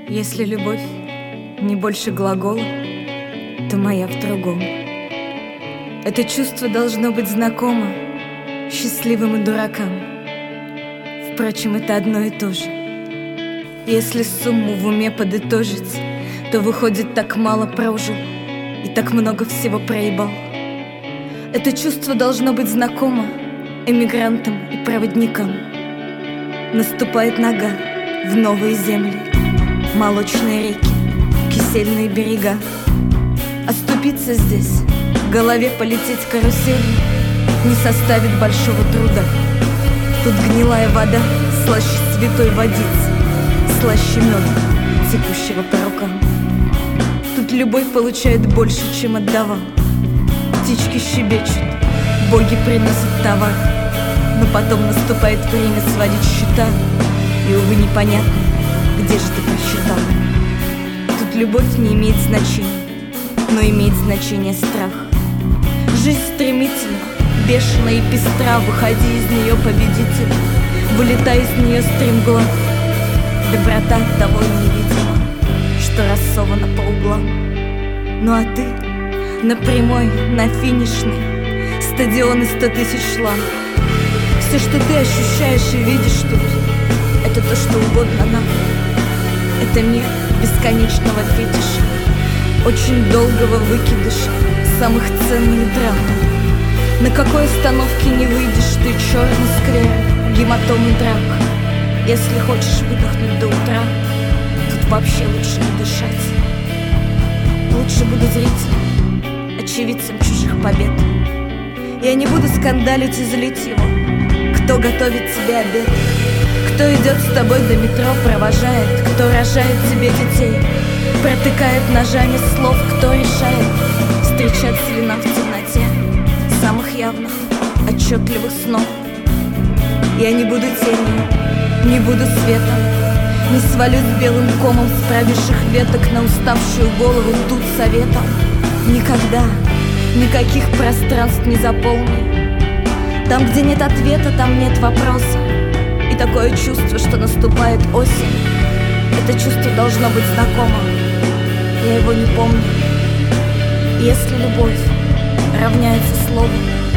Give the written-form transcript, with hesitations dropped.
Если любовь не больше глагола, то моя в другом. Это чувство должно быть знакомо счастливым и дуракам. Впрочем, это одно и то же. Если сумму в уме подытожить, то выходит, так мало прожил и так много всего проебал. Это чувство должно быть знакомо эмигрантам и проводникам. Наступает нога в новые земли, молочные реки, кисельные берега. Оступиться здесь, голове полететь каруселью не составит большого труда. Тут гнилая вода слаще святой водицы, слаще меда, текущего по рукам. Тут любовь получает больше, чем отдавал. Птички щебечут, боги приносят товар. Но потом наступает время сводить счета, и, увы, непонятно, где же ты просчитал. Тут любовь не имеет значения, но имеет значение страх. Жизнь стремительна, бешена и пестра. Выходи из нее победитель, вылетай из нее стремглав. Доброта того невидима, что рассована по углам. Ну а ты на прямой, на финишной, стадионы 100 тысяч шланг. Все, что ты ощущаешь и видишь тут, это то, что угодно нам. Это мир бесконечного фетиша, очень долгого выкидыша самых ценных драм. На какой остановке не выйдешь ты, черный сквер, гематомы драк. Если хочешь выдохнуть до утра, тут вообще лучше не дышать. Лучше буду зрителем, очевидцем чужих побед. Я не буду скандалить и злить его, кто готовит тебе обед, кто идет с тобой до метро, провожает, кто рожает тебе детей, протыкает ножами слов, кто решает, встречаться ли нам в темноте самых явных, отчетливых снов. Я не буду тенью, не буду светом, не свалюсь белым комом с провисших веток на уставшую голову тут советом. Никогда никаких пространств не заполни. Там, где нет ответа, там нет вопроса. И такое чувство, что наступает осень. Это чувство должно быть знакомо. Я его не помню. Если любовь равняется слову,